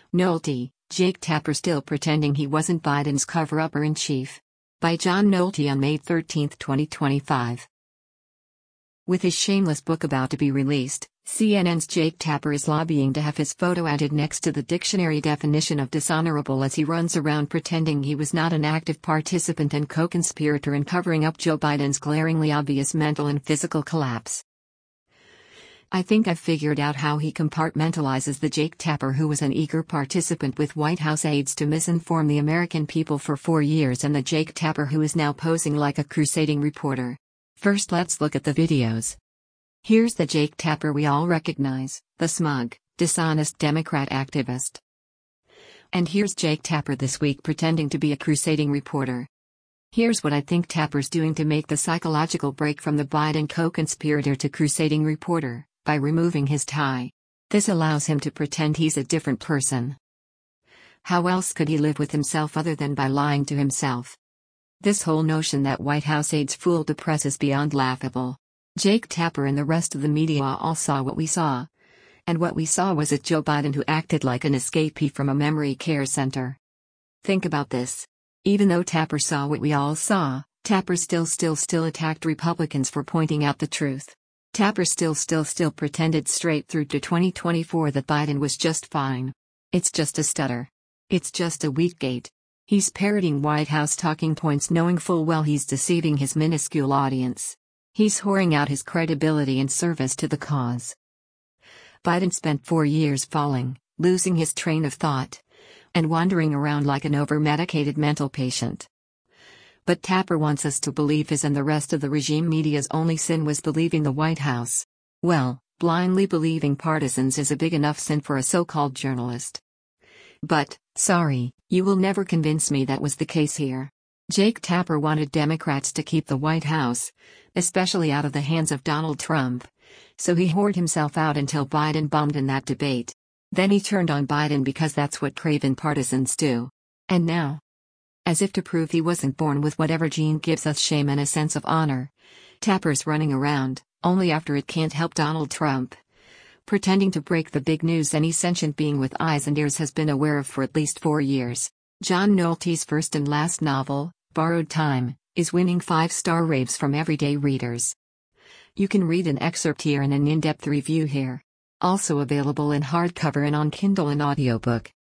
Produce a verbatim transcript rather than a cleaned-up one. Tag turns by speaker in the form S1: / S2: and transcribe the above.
S1: Nolte, Jake Tapper still pretending he wasn't Biden's cover-upper-in-chief. By John Nolte on May thirteenth, twenty twenty-five. With his shameless book about to be released, C N N's Jake Tapper is lobbying to have his photo added next to the dictionary definition of dishonorable as he runs around pretending he was not an active participant and co-conspirator in covering up Joe Biden's glaringly obvious mental and physical collapse. I think I've figured out how he compartmentalizes the Jake Tapper who was an eager participant with White House aides to misinform the American people for four years and the Jake Tapper who is now posing like a crusading reporter. First, let's look at the videos. Here's the Jake Tapper we all recognize, the smug, dishonest Democrat activist. And here's Jake Tapper this week pretending to be a crusading reporter. Here's what I think Tapper's doing to make the psychological break from the Biden co-conspirator to crusading reporter, by removing his tie. This allows him to pretend he's a different person. How else could he live with himself other than by lying to himself? This whole notion that White House aides fooled the press is beyond laughable. Jake Tapper and the rest of the media all saw what we saw. And what we saw was a Joe Biden who acted like an escapee from a memory care center. Think about this. Even though Tapper saw what we all saw, Tapper still still still attacked Republicans for pointing out the truth. Tapper still still still pretended straight through to twenty twenty-four that Biden was just fine. It's just a stutter. It's just a weak gait. He's parroting White House talking points knowing full well he's deceiving his minuscule audience. He's whoring out his credibility in service to the cause. Biden spent four years falling, losing his train of thought, and wandering around like an over-medicated mental patient. But Tapper wants us to believe his and the rest of the regime media's only sin was believing the White House. Well, blindly believing partisans is a big enough sin for a so-called journalist. But, sorry, you will never convince me that was the case here. Jake Tapper wanted Democrats to keep the White House, especially out of the hands of Donald Trump, so he whored himself out until Biden bombed in that debate. Then he turned on Biden because that's what craven partisans do. And now, as if to prove he wasn't born with whatever gene gives us shame and a sense of honor, Tapper's running around, only after it can't help Donald Trump, pretending to break the big news any sentient being with eyes and ears has been aware of for at least four years. John Nolte's first and last novel, Borrowed Time, is winning five-star raves from everyday readers. You can read an excerpt here and an in-depth review here. Also available in hardcover and on Kindle and audiobook.